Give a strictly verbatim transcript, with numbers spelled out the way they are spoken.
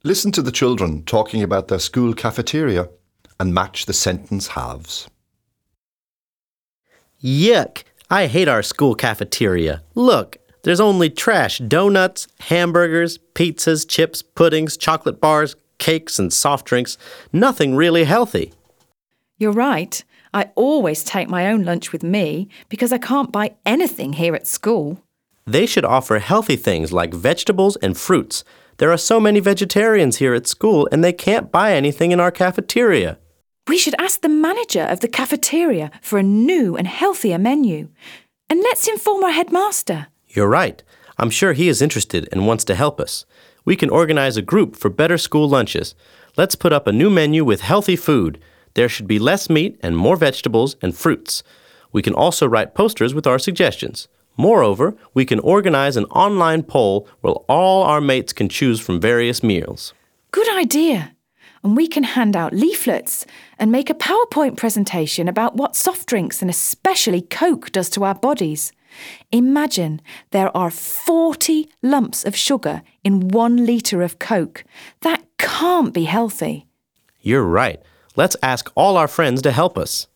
Listen to the children talking about their school cafeteria and match the sentence halves. Yuck! I hate our school cafeteria. Look, there's only trash, donuts, hamburgers, pizzas, chips, puddings, chocolate bars, cakes, and soft drinks. Nothing really healthy. You're right. I always take my own lunch with me because I can't buy anything here at school. They should offer healthy things like vegetables and fruits. There are so many vegetarians here at school and they can't buy anything in our cafeteria. We should ask the manager of the cafeteria for a new and healthier menu. And let's inform our headmaster. You're right. I'm sure he is interested and wants to help us. We can organize a group for better school lunches. Let's put up a new menu with healthy food. There should be less meat and more vegetables and fruits. We can also write posters with our suggestions. Moreover, we can organize an online poll where all our mates can choose from various meals. Good idea. And we can hand out leaflets and make a PowerPoint presentation about what soft drinks and especially Coke does to our bodies. Imagine there are forty lumps of sugar in one litre of Coke. That can't be healthy. You're right. Let's ask all our friends to help us.